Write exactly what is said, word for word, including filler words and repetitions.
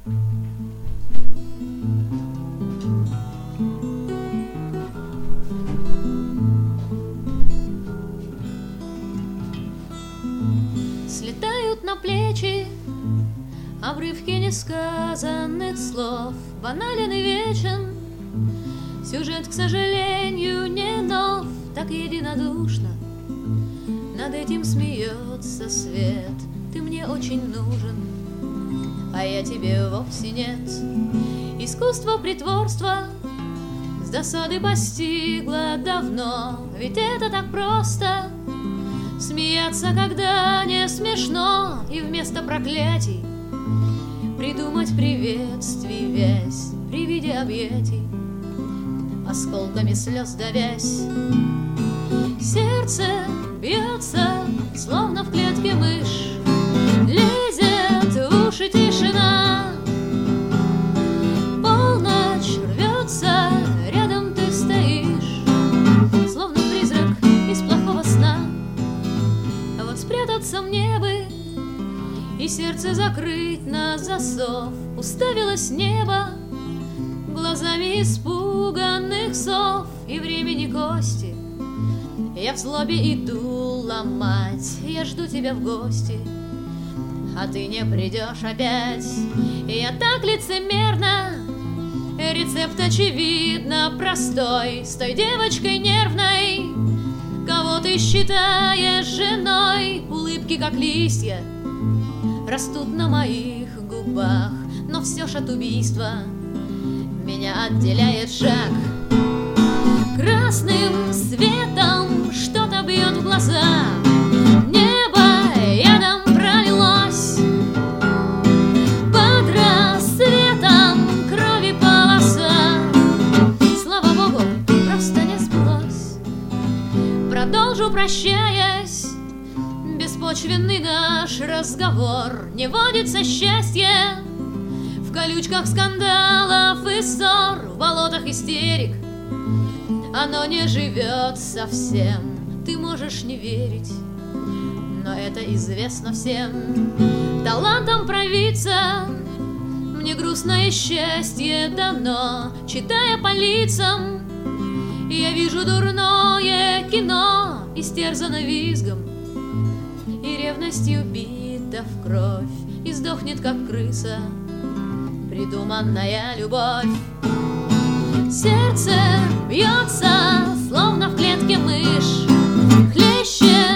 Слетают на плечи обрывки несказанных слов. Банален и вечен сюжет, к сожалению, не нов. Так единодушно над этим смеется свет. Ты мне очень нужен, а я тебе вовсе нет. Искусство притворства с досады постигло давно. Ведь это так просто — смеяться, когда не смешно, и вместо проклятий придумать приветствий вязь при виде объятий, осколками слез давясь. Сердце бьется, словно в клетке мышь, лезет в уши тишина. Полночь рвется, рядом ты стоишь, словно призрак из плохого сна. А вот спрятаться мне бы и сердце закрыть на засов. Уставилось небо глазами испуганных сов, и времени кости я в злобе иду ломать. Я жду тебя в гости, а ты не придешь опять. Я так лицемерно, рецепт очевидно простой. С той девочкой нервной, кого ты считаешь женой. Улыбки, как листья, растут на моих губах, но все ж от убийства меня отделяет шаг. Красным светом что-то бьет в глаза, небо ядом пролилось. Под рассветом крови полоса, слава богу, просто не сбылось. Продолжу, прощаясь, беспочвенный наш разговор. Не водится счастье в колючках скандалов и ссор, в болотах истерик оно не живет совсем. Ты можешь не верить, но это известно всем. Талантом провидца мне грустное счастье дано. Читая по лицам, я вижу дурное кино, истерзано визгом и ревностью бита в кровь, и сдохнет, как крыса, придуманная любовь. Сердце бьется, словно в клетке мышь, хлещет